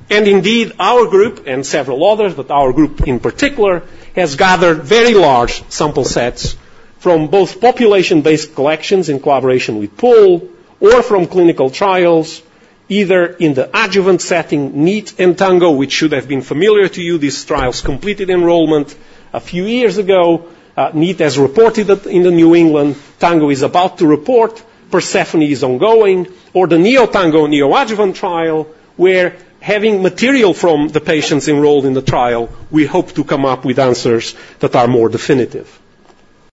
And indeed, our group, and several others, but our group in particular, has gathered very large sample sets from both population-based collections in collaboration with POOL, or from clinical trials, either in the adjuvant setting, NEAT and TANGO, which should have been familiar to you. These trials completed enrollment a few years ago. NEAT has reported it in the New England. TANGO is about to report. Persephone is ongoing. Or the NEO-TANGO neoadjuvant trial, where having material from the patients enrolled in the trial, we hope to come up with answers that are more definitive.